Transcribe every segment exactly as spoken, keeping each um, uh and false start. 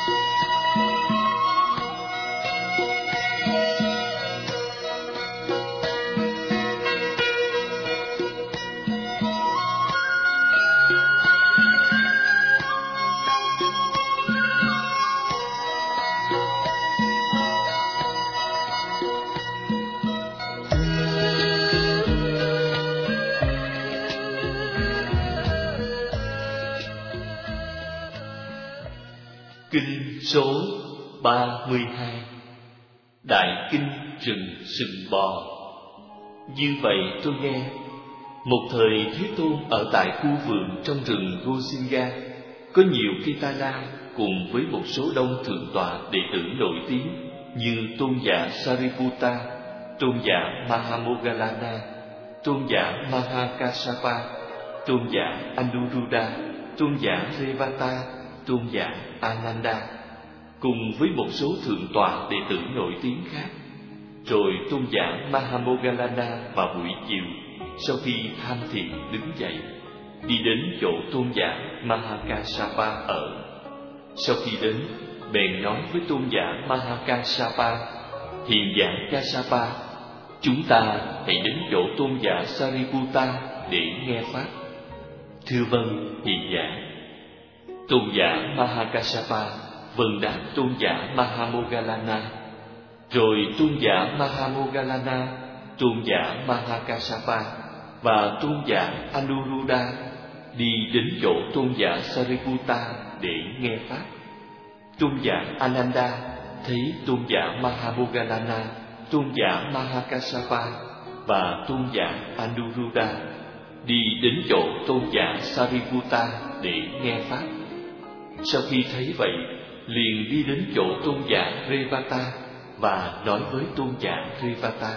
Kinh số ba mươi hai, Đại Kinh Rừng Sừng Bò. Như vậy tôi nghe, một thời Thế Tôn ở tại khu vườn trong rừng Gosinga, có nhiều Kitala cùng với một số đông thượng tọa đệ tử nổi tiếng như tôn giả Sariputta, tôn giả Mahamoggallana, tôn giả Mahakassapa, tôn giả Anuruddha, tôn giả Revata, tôn giả Ananda, cùng với một số thượng tọa đệ tử nổi tiếng khác. Rồi tôn giả Mahamoggallana vào buổi chiều, sau khi tham thiền đứng dậy, đi đến chỗ tôn giả Mahakassapa ở. Sau khi đến, bèn nói với tôn giả Mahakassapa: Hiền giả Kassapa, chúng ta hãy đến chỗ tôn giả Sariputta để nghe pháp. Thưa vâng, hiền giả. Tôn giả Mahakassapa vâng đáp tôn giả Mahamoggallana. Rồi tôn giả Mahamoggallana, tôn giả Mahakassapa và tôn giả Anuruddha đi đến chỗ tôn giả Sariputta để nghe pháp. Tôn giả Ananda thấy tôn giả Mahamoggallana, tôn giả Mahakassapa và tôn giả Anuruddha đi đến chỗ tôn giả Sariputta để nghe pháp. Sau khi thấy vậy, liền đi đến chỗ tôn giả Revata và nói với tôn giả Revata: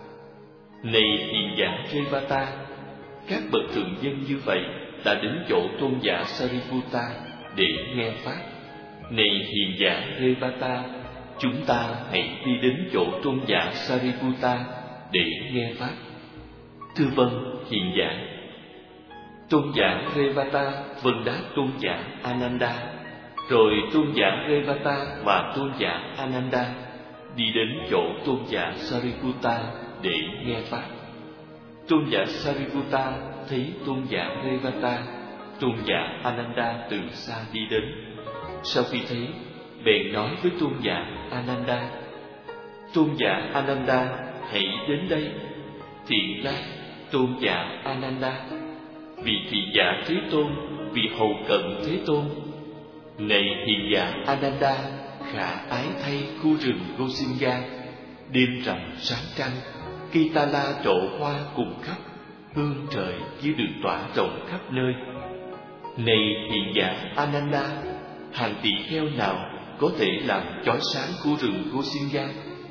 Này hiền giả Revata, các bậc thượng nhân như vậy đã đến chỗ tôn giả Sariputta để nghe pháp. Này hiền giả Revata, chúng ta hãy đi đến chỗ tôn giả Sariputta để nghe pháp. Thưa vâng, hiền giả. Tôn giả Revata vâng đáp tôn giả Ananda. Rồi tôn giả Revata và tôn giả Ananda đi đến chỗ tôn giả Sariputta để nghe pháp. Tôn giả Sariputta thấy tôn giả Revata, tôn giả Ananda từ xa đi đến. Sau khi thấy, bèn nói với tôn giả Ananda: Tôn giả Ananda, hãy đến đây. Thiện lai, tôn giả Ananda, vì thị giả Thế Tôn, vì hầu cận Thế Tôn. Này hiền giả Ananda, khả ái thay khu rừng Gosinga, đêm rằm sáng trăng, Kitala trổ hoa cùng khắp, hương trời như được tỏa rộng khắp nơi. Này hiền giả Ananda, hàng tỷ heo nào có thể làm chói sáng khu rừng Gosinga?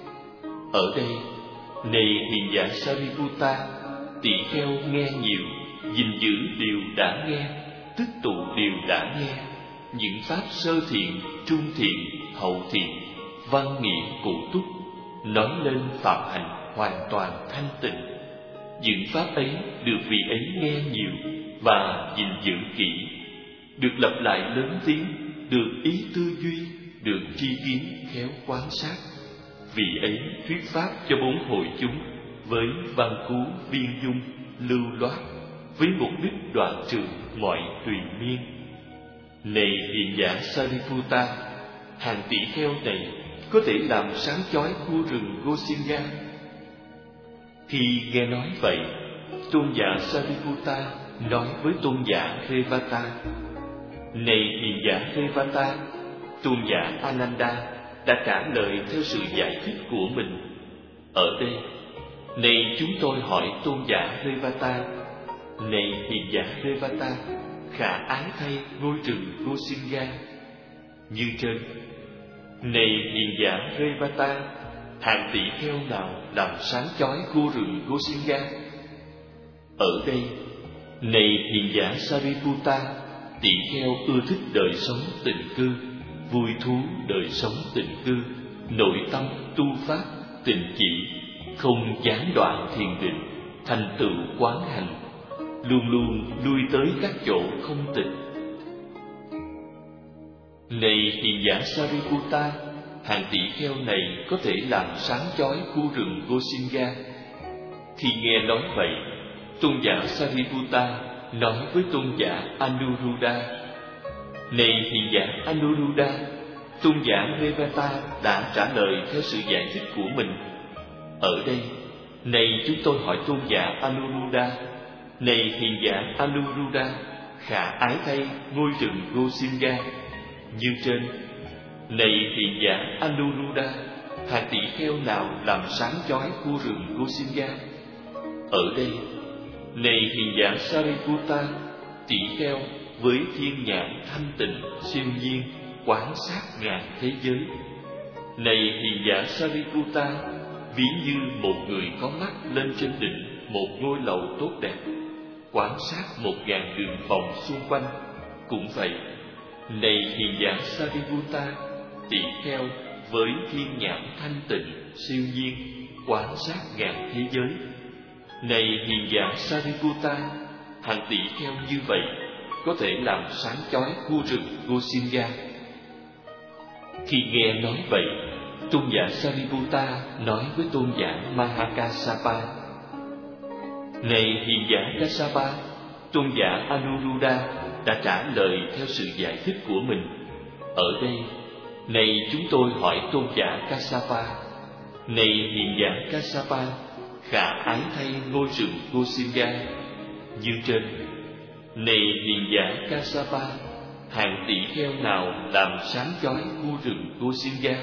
Ở đây, này hiền giả Sariputta, tỷ heo nghe nhiều, gìn giữ điều đã nghe, tích tụ điều đã nghe, những pháp sơ thiện, trung thiện, hậu thiện, văn nghĩa cụ túc, nói lên phạm hành hoàn toàn thanh tịnh. Những pháp ấy được vị ấy nghe nhiều và gìn giữ kỹ, được lặp lại lớn tiếng, được ý tư duy, được tri kiến khéo quan sát. Vị ấy thuyết pháp cho bốn hội chúng với văn cú viên dung, lưu loát, với mục đích đoạn trừ mọi tùy miên. Này hiền giả Sariputta, hàng tỷ heo này có thể làm sáng chói khu rừng Gosinga. Khi nghe nói vậy, tôn giả Sariputta nói với tôn giả Revata: Này hiền giả Revata, tôn giả Ananda đã trả lời theo sự giải thích của mình. Ở đây, này chúng tôi hỏi tôn giả Revata: Này hiền giả Revata, khả ái thay ngôi rừng Gosinga. Như trên: Này hiền giả Revata, hàng tỷ heo nào làm sáng chói khu rừng Gosinga? Ở đây, này hiền giả Sariputta, tỷ heo ưa thích đời sống tịnh cư, vui thú đời sống tịnh cư, nội tâm tu pháp, tịnh chỉ, không gián đoạn thiền định, thành tựu quán hành, luôn luôn lui tới các chỗ không tịnh. Này hiền giả Sariputta, hàng tỷ kheo này có thể làm sáng chói khu rừng Gosinga. Khi nghe nói vậy, tôn giả Sariputta nói với tôn giả Anuruddha: Này hiền giả Anuruddha, tôn giả Mevata đã trả lời theo sự giải thích của mình. Ở đây, này chúng tôi hỏi tôn giả Anuruddha: Này hiền giả Anuruddha, khả ái thay ngôi rừng Gosinga như trên. Này hiền giả Anuruddha, hàng tỷ kheo nào làm sáng chói khu rừng Gosinga? Ở đây, này hiền giả Sariputta, tỷ kheo với thiên nhãn thanh tịnh siêu nhiên quán sát ngàn thế giới. Này hiền giả Sariputta, ví như một người có mắt lên trên đỉnh một ngôi lầu tốt đẹp, quán sát một ngàn đường vòng xung quanh. Cũng vậy, này hiền giả Sariputta, tỷ kheo với thiên nhãn thanh tịnh siêu nhiên quán sát ngàn thế giới. Này hiền giả Sariputta, hàng tỷ kheo như vậy có thể làm sáng chói khu rừng Gosinga. Khi nghe nói vậy, tôn giả Sariputta nói với tôn giả Mahakassapa: Này hiền giả Kassapa, tôn giả Anuruddha đã trả lời theo sự giải thích của mình. Ở đây, này chúng tôi hỏi tôn giả Kassapa: Này hiền giả Kassapa, khả ái thay ngôi rừng Gosinga như trên. Này hiền giả Kassapa, hàng tỷ kheo nào làm sáng chói khu rừng Gosinga?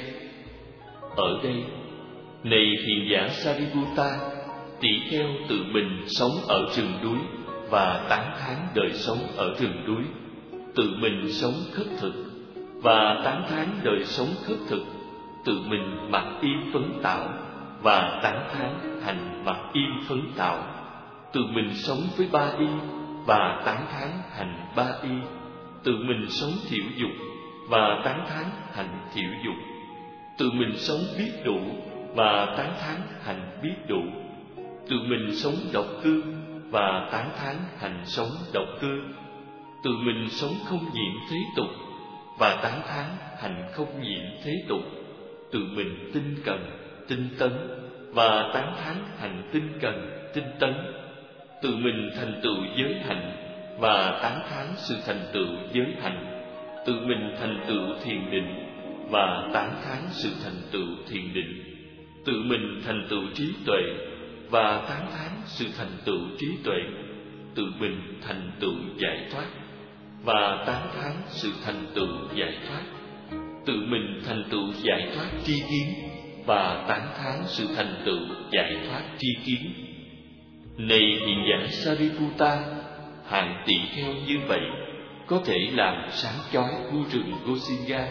Ở đây, này hiền giả Sariputta, tỷ kheo tự mình sống ở rừng núi và tán thán đời sống ở rừng núi, tự mình sống khất thực và tán thán đời sống khất thực, tự mình mặc y phấn tạo và tán thán hành mặc y phấn tạo, tự mình sống với ba y và tán thán hành ba y, tự mình sống thiểu dục và tán thán hành thiểu dục, tự mình sống biết đủ và tán thán hành biết đủ, tự mình sống độc cư và tán thán hành sống độc cư, tự mình sống không nhiễm thế tục và tán thán hành không nhiễm thế tục, tự mình tinh cần, tinh tấn và tán thán hành tinh cần, tinh tấn, tự mình thành tựu giới hạnh và tán thán sự thành tựu giới hạnh, tự mình thành tựu thiền định và tán thán sự thành tựu thiền định, tự mình thành tựu trí tuệ và tán thán sự thành tựu trí tuệ, tự mình thành tựu giải thoát và tán thán sự thành tựu giải thoát, tự mình thành tựu giải thoát tri kiến và tán thán sự thành tựu giải thoát tri kiến. Này hiền giả Sariputta, hàng tỷ kheo như vậy có thể làm sáng chói khu rừng Gosinga.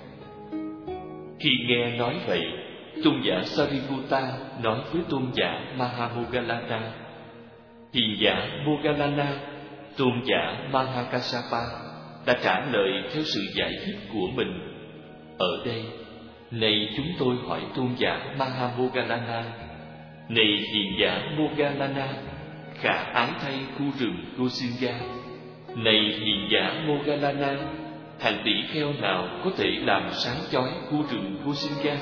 Khi nghe nói vậy, tôn giả Sariputta nói với tôn giả Mahamoggallana: Hiền giả Moggallana, tôn giả Mahakassapa đã trả lời theo sự giải thích của mình. Ở đây, này chúng tôi hỏi tôn giả Mahamoggallana: Này hiền giả Moggallana, khả ái thay khu rừng Gosinga. Này hiền giả Moggallana, hàng tỷ kheo nào có thể làm sáng chói khu rừng Gosinga?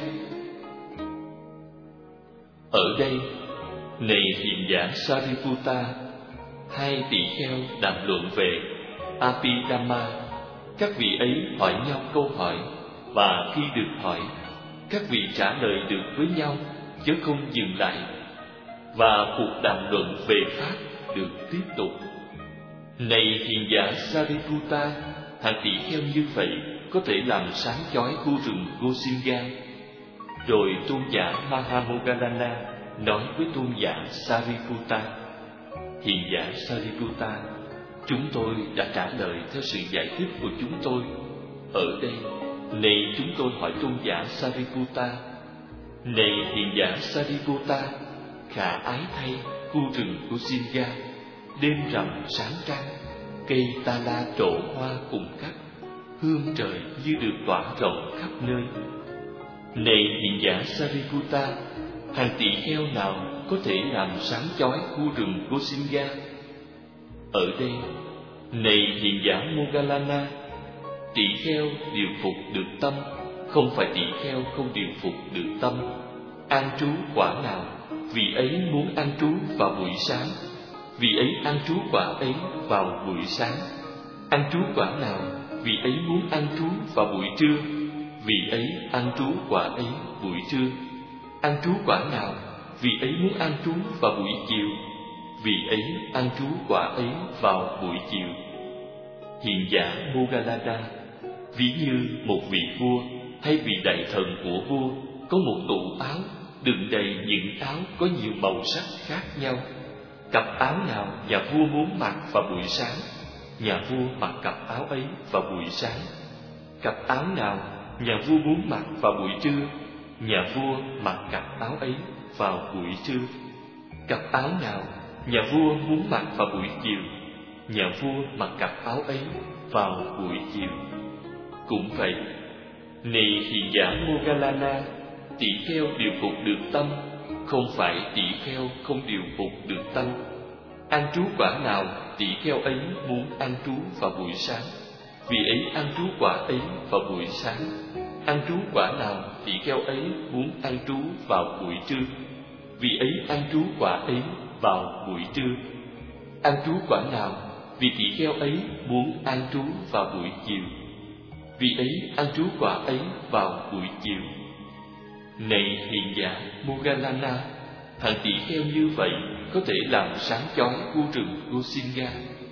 Ở đây, này hiền giả Sariputta, hai tỷ kheo đàm luận về Abhidhamma. Các vị ấy hỏi nhau câu hỏi, và khi được hỏi, các vị trả lời được với nhau, chứ không dừng lại, và cuộc đàm luận về pháp được tiếp tục. Này hiền giả Sariputta, hàng tỷ kheo như vậy có thể làm sáng chói khu rừng Gosinga. Rồi tôn giả Mahamoggallana nói với tôn giả Sariputta: Hiền giả Sariputta, chúng tôi đã trả lời theo sự giải thích của chúng tôi. Ở đây, này chúng tôi hỏi tôn giả Sariputta: Này hiền giả Sariputta, khả ái thay khu rừng Gosinga, đêm rằm sáng trăng, cây ta la trổ hoa cùng cắt, hương trời như được tỏa rộng khắp nơi. Này hiền giả Sariputta, hàng tỷ kheo nào có thể làm sáng chói khu rừng Gosinga? Ở đây, này hiền giả Moggallana, Tỳ kheo điều phục được tâm, không phải tỳ kheo không điều phục được tâm. An trú quả nào, vị ấy muốn an trú vào buổi sáng, vị ấy an trú quả ấy vào buổi sáng. An trú quả nào, vị ấy muốn an trú vào buổi trưa, vị ấy an trú quả ấy buổi trưa. An trú quả nào, vị ấy muốn an trú vào buổi chiều, vị ấy an trú quả ấy vào buổi chiều. Hiền giả Moggallana, ví như một vị vua hay vị đại thần của vua có một tủ áo đựng đầy những áo có nhiều màu sắc khác nhau. Cặp áo nào nhà vua muốn mặc vào buổi sáng, nhà vua mặc cặp áo ấy vào buổi sáng. Cặp áo nào nhà vua muốn mặc vào buổi trưa, nhà vua mặc cặp áo ấy vào buổi trưa. Cặp áo nào nhà vua muốn mặc vào buổi chiều, nhà vua mặc cặp áo ấy vào buổi chiều. Cũng vậy, này hiền giả Moggallana, tỳ kheo điều phục được tâm, không phải tỳ kheo không điều phục được tâm. An trú quả nào, tỳ kheo ấy muốn an trú vào buổi sáng, vì ấy an trú quả ấy vào buổi sáng. An trú quả nào, tỳ kheo ấy muốn an trú vào buổi trưa, vì ấy an trú quả ấy vào buổi trưa. An trú quả nào, vì tỳ kheo ấy muốn an trú vào buổi chiều, vì ấy an trú quả ấy vào buổi chiều. Này hiền giả Moggallana, thằng tỳ kheo như vậy có thể làm sáng chói khu rừng Gosinga.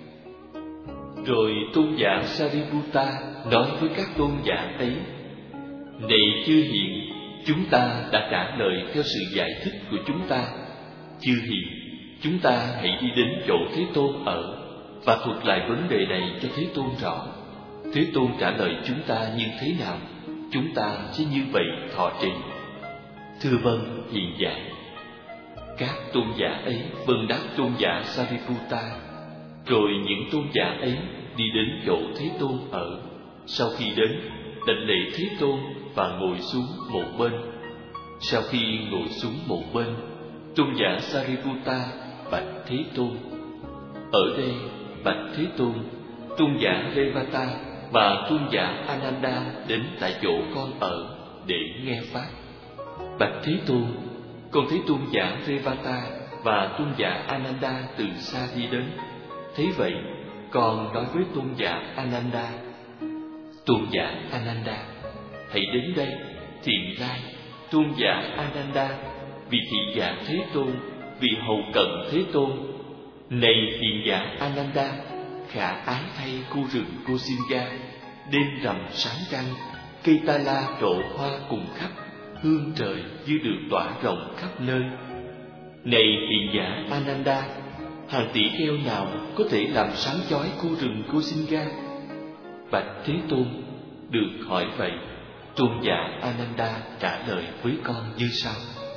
Rồi tôn giả Sariputta nói với các tôn giả ấy: Này chư hiền, chúng ta đã trả lời theo sự giải thích của chúng ta. Chư hiền, chúng ta hãy đi đến chỗ Thế Tôn ở và thuật lại vấn đề này cho Thế Tôn rõ. Thế Tôn trả lời chúng ta như thế nào, chúng ta sẽ như vậy thọ trì. Thưa vâng, hiền giả. Các tôn giả ấy vâng đáp tôn giả Sariputta. Rồi những tôn giả ấy đi đến chỗ Thế Tôn ở. Sau khi đến, đảnh lễ Thế Tôn và ngồi xuống một bên. Sau khi ngồi xuống một bên, tôn giả Sariputta bạch Thế Tôn: Ở đây, bạch Thế Tôn, tôn giả Revata và tôn giả Ananda đến tại chỗ con ở để nghe pháp. Bạch Thế Tôn, con thấy tôn giả Revata và tôn giả Ananda từ xa đi đến. Thế vậy, con nói với tôn giả Ananda: Tôn giả Ananda, hãy đến đây. Thiện lai, tôn giả Ananda, vì thị giả Thế Tôn, vì hầu cận Thế Tôn. Này hiền giả Ananda, khả ái thay khu rừng Gosinga, đêm rằm sáng trăng, cây ta la trổ hoa cùng khắp, hương trời như được tỏa rộng khắp nơi. Này hiền giả Ananda, hàng tỷ kheo nào có thể làm sáng chói khu rừng Gosinga? Bạch Thế Tôn, được hỏi vậy, tôn giả Ananda trả lời với con như sau: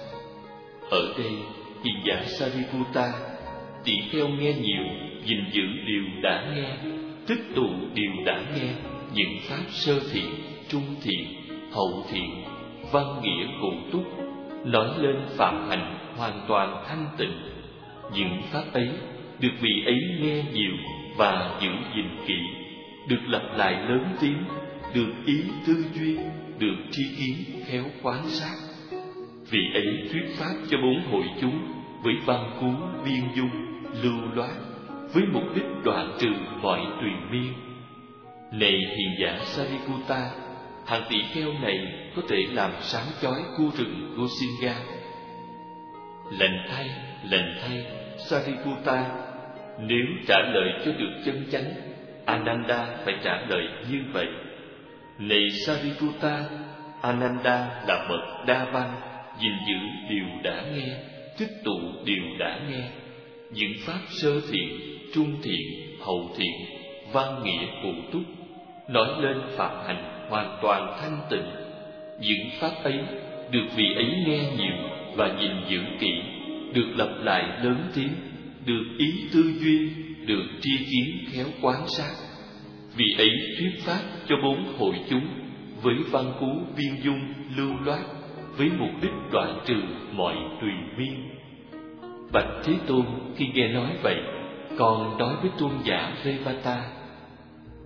Ở đây, hiền giả Sariputta, tỷ kheo nghe nhiều, gìn giữ điều đã nghe, tích tụ điều đã nghe, những pháp sơ thiện, trung thiện, hậu thiện, văn nghĩa cụ túc, nói lên phạm hạnh hoàn toàn thanh tịnh. Những pháp ấy được vị ấy nghe nhiều và giữ gìn kỹ, được lặp lại lớn tiếng, được ý tư duy, được tri kiến khéo quan sát. Vị ấy thuyết pháp cho bốn hội chúng với văn cú viên dung, lưu loát, với mục đích đoạn trừ mọi tùy miên. Này hiền giả Sariputta, hàng tỷ kheo này có thể làm sáng chói khu rừng Gosinga. Lành thay, lành thay, Sariputta, nếu trả lời cho được chân chánh, Ananda phải trả lời như vậy: Này Sariputta, Ananda là bậc đa văn, gìn giữ điều đã nghe, tích tụ điều đã nghe, những pháp sơ thiện, trung thiện, hậu thiện, văn nghĩa cụ túc, nói lên phạm hạnh hoàn toàn thanh tịnh. Những pháp ấy được vị ấy nghe nhiều và gìn giữ kỹ, được lặp lại lớn tiếng, được ý tư duy, được tri kiến khéo quan sát. Vị ấy thuyết pháp cho bốn hội chúng với văn cú viên dung, lưu loát, với mục đích đoạn trừ mọi tùy miên. Bạch Thế Tôn, khi nghe nói vậy, còn nói với tôn giả Revata: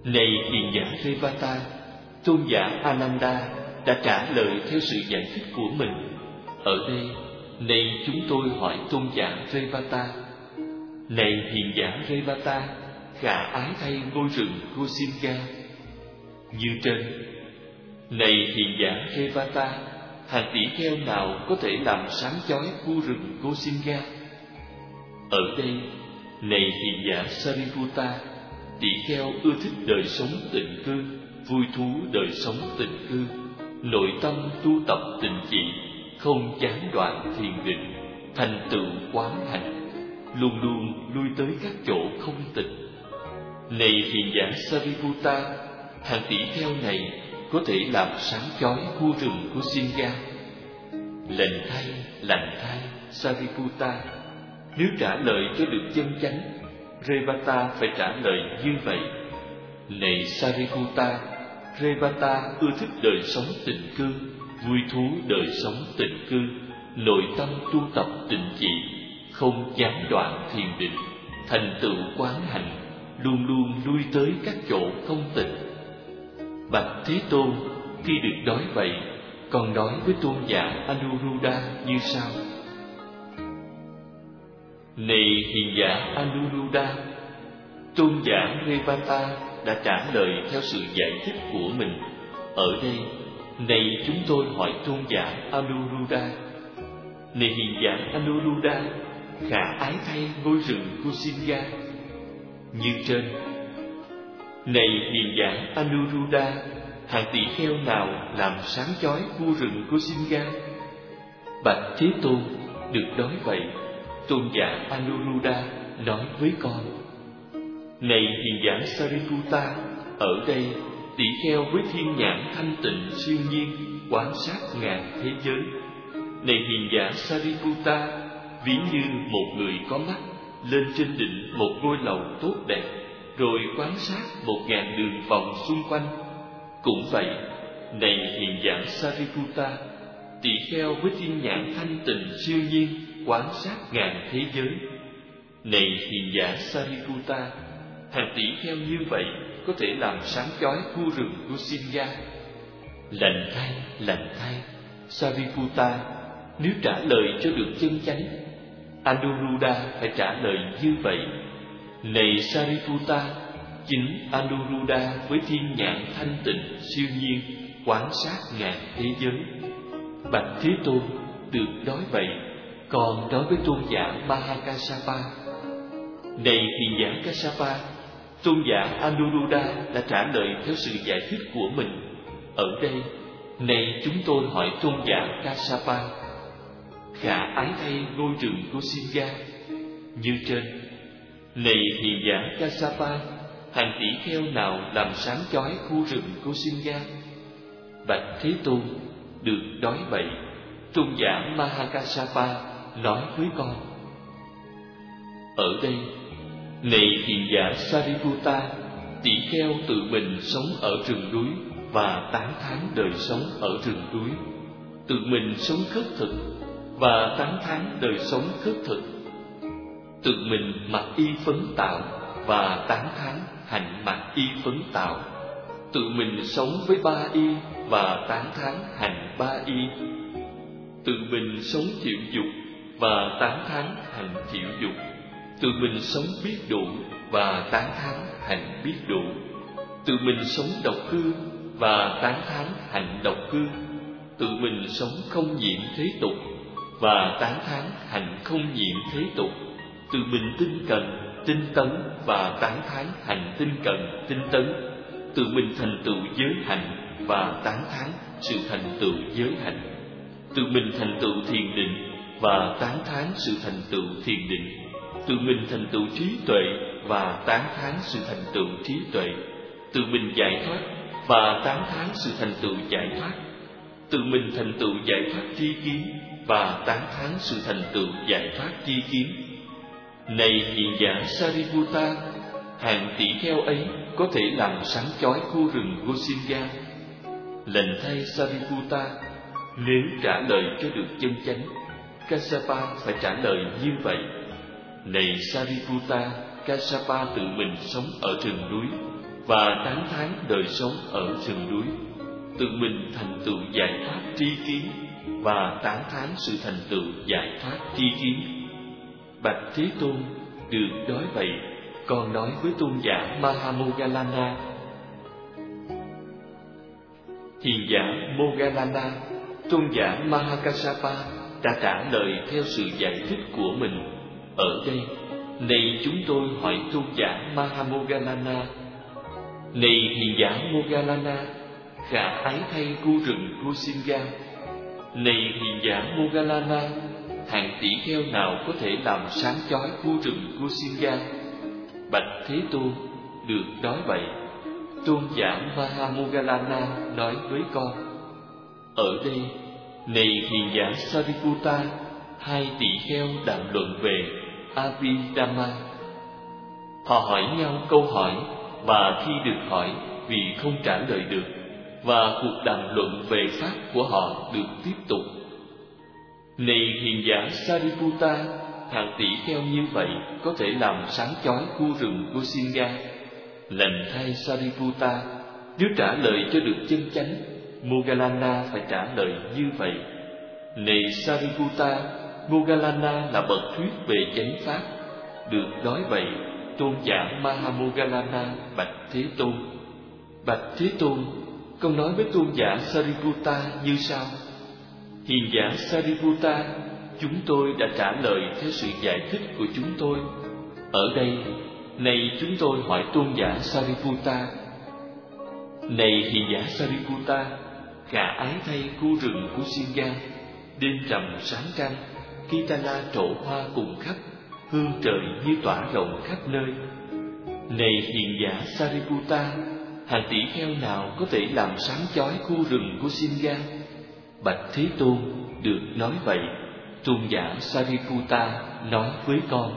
Này hiền giả Revata, tôn giả Ananda đã trả lời theo sự giải thích của mình. Ở đây, nay chúng tôi hỏi tôn giả Revata. Này hiền giả Revata, khả ái thay ngôi rừng Gosinga như trên. Này hiền giả Revata, hàng tỷ kheo nào có thể làm sáng chói khu rừng Gosinga? Ở đây, này hiền giả Sariputta, tỷ kheo ưa thích đời sống tịnh cư, vui thú đời sống tịnh cư, nội tâm tu tập tịnh trị, không gián đoạn thiền định, thành tựu quán hạnh, luôn luôn lui tới các chỗ không tịnh. Này hiền giả Sariputta, hàng tỷ kheo này có thể làm sáng chói khu rừng của Gosinga. Lành thay, lành thay, Sariputta, nếu trả lời cho được chân chánh, Revata phải trả lời như vậy. Này Sariputta, Revata ưa thích đời sống tịnh cư, vui thú đời sống tịnh cư, nội tâm tu tập tịnh trị, không gián đoạn thiền định, thành tựu quán hạnh, luôn luôn lui tới các chỗ không tịnh. Bạch Thế Tôn, khi được nói vậy, còn nói với tôn giả Anuruddha như sau: Này hiền giả Anuruddha, tôn giả Revata đã trả lời theo sự giải thích của mình. Ở đây, này chúng tôi hỏi tôn giả Anuruddha. Này hiền giả Anuruddha, khả ái thay ngôi rừng Gosinga như trên. Này hiền giả Anuruddha, hàng tỷ kheo nào làm sáng chói khu rừng Gosinga? Bạch Thế Tôn, được nói vậy, tôn giả Anuruddha nói với con: Này hiền giả Sariputta, ở đây tỷ kheo với thiên nhãn thanh tịnh siêu nhiên quan sát ngàn thế giới. Này hiền giả Sariputta, ví như một người có mắt lên trên đỉnh một ngôi lầu tốt đẹp, rồi quan sát một ngàn đường vòng xung quanh. Cũng vậy, này hiền giả Sariputta, tỷ kheo với thiên nhãn thanh tịnh siêu nhiên quan sát ngàn thế giới. Này hiền giả Sariputta, hàng tỷ kheo như vậy có thể làm sáng chói khu rừng Gosinga. Lành thay, lành thay, Sariputta, nếu trả lời cho được chân chánh, Anuruddha phải trả lời như vậy. Này Sariputta, chính Anuruddha với thiên nhãn thanh tịnh siêu nhiên quan sát ngàn thế giới. Bạch Thế Tôn, được nói vậy, còn nói với tôn giả Mahakassapa. Này hiền giả Kassapa, tôn giả Anuruddha đã trả lời theo sự giải thích của mình. Ở đây, này chúng tôi hỏi tôn giả Kassapa. Khả ái thay ngôi rừng Gosinga như trên. Này hiền giả Kassapa, hàng tỷ kheo nào làm sáng chói khu rừng Gosinga? Bạch Thế Tôn, được nói vậy, tôn giả Mahakassapa nói với con. Ở đây, này hiền giả Sariputta, tỷ kheo tự mình sống ở rừng núi và tán thán đời sống ở rừng núi, tự mình sống khất thực và tán thán đời sống khất thực, tự mình mặc y phấn tạo và tán thán hạnh mặc y phấn tạo, tự mình sống với ba y và tán thán hành ba y, tự mình sống thiệu dục và tán thán hành thiệu dục, tự mình sống biết đủ và tán thán hành biết đủ, tự mình sống độc cư và tán thán hành độc cư, tự mình sống không nhiễm thế tục và tán thán hành không nhiễm thế tục, tự mình tinh cần, tinh tấn và tán thán hành tinh cần, tinh tấn, tự mình thành tựu giới hạnh và tán thán sự thành tựu giới hạnh, tự mình thành tựu thiền định và tán thán sự thành tựu thiền định, tự mình thành tựu trí tuệ và tán thán sự thành tựu trí tuệ, tự mình giải thoát và tán thán sự thành tựu giải thoát, tự mình thành tựu giải thoát tri kiến và tán thán sự thành tựu giải thoát tri kiến. Này hiền giả Sariputta, hàng tỷ kheo ấy có thể làm sáng chói khu rừng Gosinga. Lành thay Sariputta, nếu trả lời cho được chân chánh, Kassapa phải trả lời như vậy. Này Sariputta, Kassapa tự mình sống ở rừng núi và tán thán đời sống ở rừng núi, tự mình thành tựu giải thoát tri kiến và tán thán sự thành tựu giải thoát tri kiến. Bạch Thế Tôn, được nói vậy, con nói với tôn giả Mahamoggallana. Hiền giả Moggallana, tôn giả Mahakassapa đã trả lời theo sự giải thích của mình. Ở đây, này chúng tôi hỏi tôn giả Mahamoggallana: này hiền giả Moggallana, khả ái thay khu rừng Kusinga. Này hiền giả Moggallana, hạng tỷ kheo nào có thể làm sáng chói khu rừng Kusinga? Bạch Thế Tôn, được nói vậy, tôn giả Mahamoggallana nói với con. Ở đây, này hiền giả Sariputta, hai tỷ kheo đàm luận về Abhidhamma. Họ hỏi nhau câu hỏi, và khi được hỏi vì không trả lời được, và cuộc đàm luận về pháp của họ được tiếp tục. Này hiền giả Sariputta, hàng tỷ kheo như vậy có thể làm sáng chói khu rừng Kusinga. Lành thay Sariputta, nếu trả lời cho được chân chánh, Moggallana phải trả lời như vậy. Này Sariputta, Moggallana là bậc thuyết về chánh pháp. Được nói vậy, tôn giả Mahamoggallana bạch Thế Tôn. Bạch Thế Tôn, con nói với tôn giả Sariputta như sau: hiền giả Sariputta, chúng tôi đã trả lời theo sự giải thích của chúng tôi. Ở đây, này chúng tôi hỏi tôn giả Sariputta: này hiền giả Sariputta, khả ái thay khu rừng Kusinga, đêm rằm sáng trăng, Kitana trổ hoa cùng khắp, hương trời như tỏa rộng khắp nơi. Này hiền giả Sariputta, hàng tỷ kheo nào có thể làm sáng chói khu rừng Kusinga? Bạch Thế Tôn, được nói vậy, tôn giả Sariputta nói với con.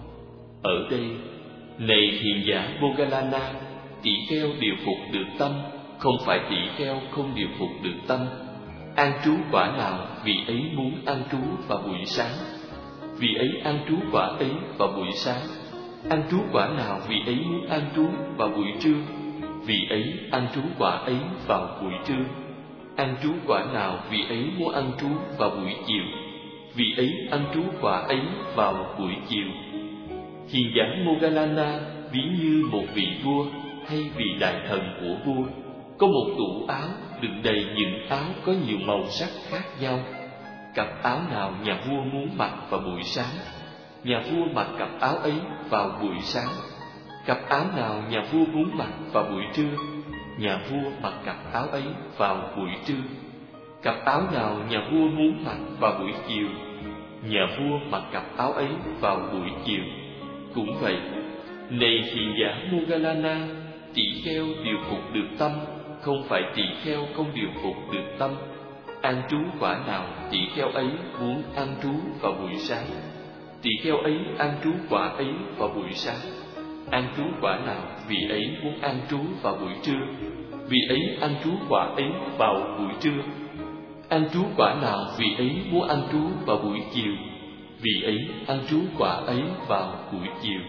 Ở đây, này hiền giả Moggallana, tỷ kheo điều phục được tâm, không phải tỷ kheo không điều phục được tâm. An trú quả nào vị ấy muốn an trú vào buổi sáng, vị ấy an trú quả ấy vào buổi sáng. An trú quả nào vị ấy muốn an trú vào buổi trưa, vị ấy an trú quả ấy vào buổi trưa. An trú quả nào vị ấy muốn ăn trú vào buổi chiều, vị ấy ăn trú quả ấy vào buổi chiều. Hiền giả Moggallana ví như một vị vua hay vị đại thần của vua, có một tủ áo đựng đầy những áo có nhiều màu sắc khác nhau. Cặp áo nào nhà vua muốn mặc vào buổi sáng, nhà vua mặc cặp áo ấy vào buổi sáng. Cặp áo nào nhà vua muốn mặc vào buổi trưa, nhà vua mặc cặp áo ấy vào buổi trưa. Cặp áo nào nhà vua muốn mặc vào buổi chiều, nhà vua mặc cặp áo ấy vào buổi chiều. Cũng vậy, này hiền giả Moggallana, tỷ kheo điều phục được tâm, không phải tỷ kheo không điều phục được tâm. An trú quả nào tỷ kheo ấy muốn an trú vào buổi sáng, tỷ kheo ấy an trú quả ấy vào buổi sáng. An trú quả nào vị ấy muốn an trú vào buổi trưa, vị ấy an trú quả ấy vào buổi trưa. An trú quả nào vị ấy muốn an trú vào buổi chiều, vị ấy an trú quả ấy vào buổi chiều.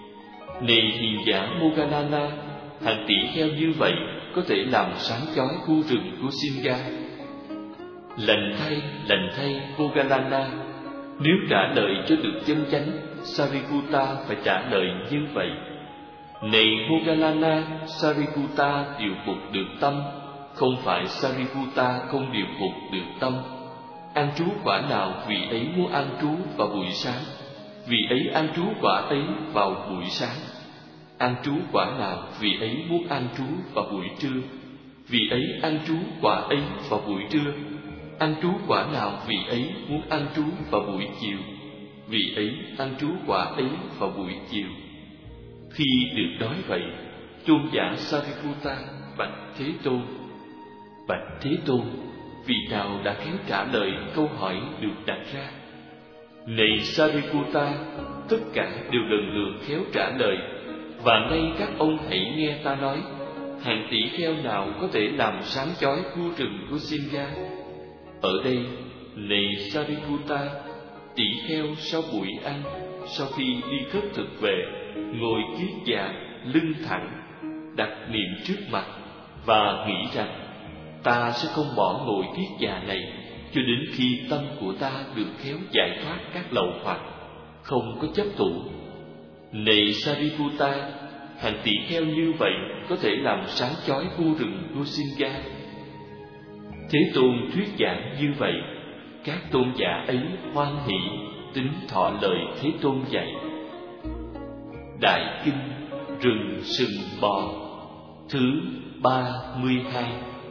Này hiền giả Moggallana, hàng tỷ kheo như vậy có thể làm sáng chói khu rừng của Kusinga. Lành thay, lành thay Moggallana, nếu trả lời cho được chân chánh, Sariputta phải trả lời như vậy. Này Moggallana, Sariputta điều phục được tâm, không phải Sariputta không điều phục được tâm. An trú quả nào vị ấy muốn an trú vào buổi sáng, vị ấy an trú quả ấy vào buổi sáng. An trú quả nào vị ấy muốn an trú vào buổi trưa, vị ấy an trú quả ấy vào buổi trưa. An trú quả nào vị ấy muốn an trú vào buổi chiều, vị ấy an trú quả ấy vào buổi chiều. Khi được nói vậy, tôn giả Sariputta bạch Thế Tôn: bạch Thế Tôn, vị nào đã khéo trả lời câu hỏi được đặt ra? Này Sariputta, tất cả đều lần lượt khéo trả lời, và nay các ông hãy nghe ta nói, hàng tỷ kheo nào có thể làm sáng chói khu rừng của Kusinga? Ở đây, này Sariputta, tỷ kheo sau buổi ăn, sau khi đi khất thực về, ngồi kiết già, lưng thẳng, đặt niệm trước mặt và nghĩ rằng ta sẽ không bỏ ngồi kiết già này cho đến khi tâm của ta được khéo giải thoát các lậu hoặc, không có chấp thủ. Này Sariputta, hàng tỷ kheo như vậy có thể làm sáng chói khu rừng Gosinga. Thế Tôn thuyết giảng như vậy, các tôn giả ấy hoan hỷ tín thọ lời Thế Tôn dạy. Đại kinh Rừng Sừng Bò thứ ba mươi hai.